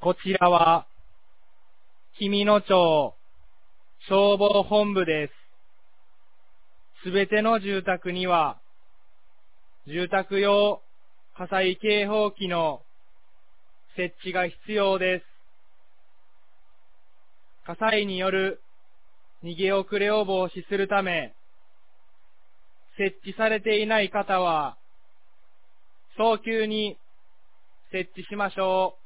こちらは、紀美野町消防本部です。すべての住宅には、住宅用火災警報器の設置が必要です。火災による逃げ遅れを防止するため、設置されていない方は、早急に設置しましょう。